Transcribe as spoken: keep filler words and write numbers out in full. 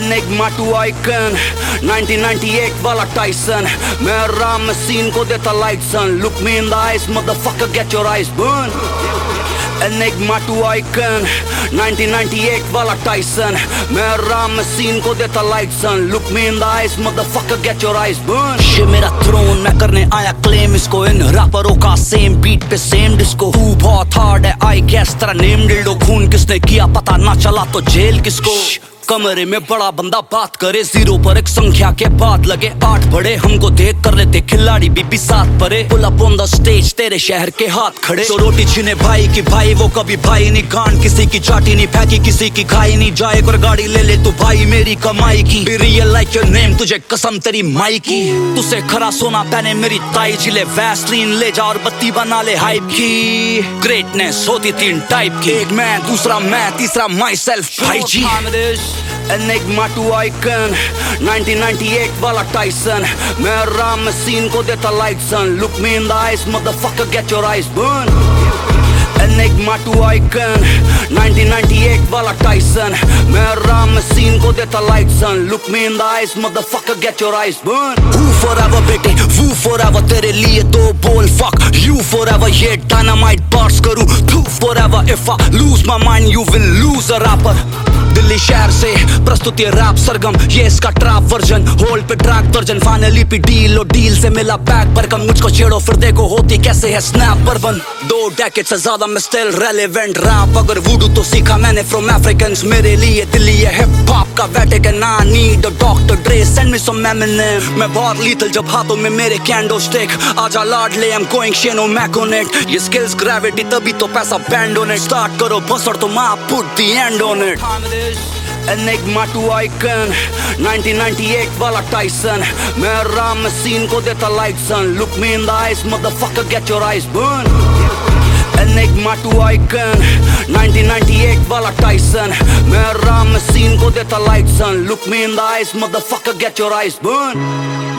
Enigma to icon, nineteen ninety eight वाला Tyson. मैं Ram machine को देता light son. Look me in the eyes motherfucker, get your eyes burn. Enigma to icon, nineteen ninety eight वाला Tyson. मैं Ram machine को देता light son. Look me in the eyes motherfucker, get your eyes burn. ये मेरा throne, मैं करने आया claim इसको। इन रैपरों का सेम बीट पे सेम डिस्को। तू बहुत हार्ड है आई गेस, तेरा नेम डिल्डो। खून किसने किया पता ना चला तो जेल किसको। कमरे में बड़ा बंदा बात करे, जीरो पर एक संख्या के बाद लगे आठ बड़े। हमको देख कर लेते खिलाड़ी बीपी सात परे। Pull up on the stage, तेरे शहर के हाथ खड़े। तो रोटी छीने भाई की भाई, वो कभी भाई नहीं। गांड किसी की चाटी नहीं फेंकी, किसी की खाई नहीं। जाए कर गाड़ी ले ले तू भाई मेरी कमाई की। Be real like your name, तुझे कसम तेरी माई की। तुझसे खरा सोना पहने मेरी ताई, जिले वैसलीन ले जा और बत्ती बना ले हाइप की। ग्रेटनेस होती तीन टाइप की, एक मैं, दूसरा मैं, तीसरा माई सेल्फ भाई जी। Enigma to icon, nineteen ninety eight वाला टाइसन। मैं राम मशीन को देता light son. Look me in the eyes motherfucker, get your eyes burn. Enigma to icon, nineteen ninety eight वाला टाइसन। मैं राम मशीन को देता light son. Look me in the eyes motherfucker, get your eyes burn. Who forever बेटे, who forever तेरे लिए दो बोल fuck you forever। ये डायनामाइट बार्स करूं too forever। If I lose my mind you will lose a rapper। Delhi शहर से प्रस्तुति रैप सरगम, ये इसका ट्रैप वर्जन। होल्ड पे ट्रैक दर्जन, फाइनली पे डील और डील से मिला बैक पर कम। मुझको छेड़ो फिर देखो होती कैसे है स्नैप पर बन। दो डेकेड से ज्यादा मैं स्टिल रेलेवेंट रैप। अगर वुडू तो सीखा मैंने फ्रॉम अफ्रीकन्स। मेरे लिए दिल्ली है हिप हॉप का Vatican. I need a doctor Dre, send me some Eminem. मैं बहुत लीथल जब हाथों में मेरे कैंडो स्टिक। आजा लाडले, आई एम गोइंग शेनो मैकोनेट। ये स्किल्स ग्रेविटी तभी तो पैसा बैंड ऑन इट। स्टार्ट करो बसर तो मैं put the end on it. Enigma to icon, nineteen ninety eight वाला टाइसन। मैं राम मशीन को देता light son. Look me in the eyes motherfucker, get your eyes burn. Enigma to icon, nineteen ninety eight वाला Tyson. मैं Ram machine को देता light son. Look me in the eyes motherfucker, get your eyes burn.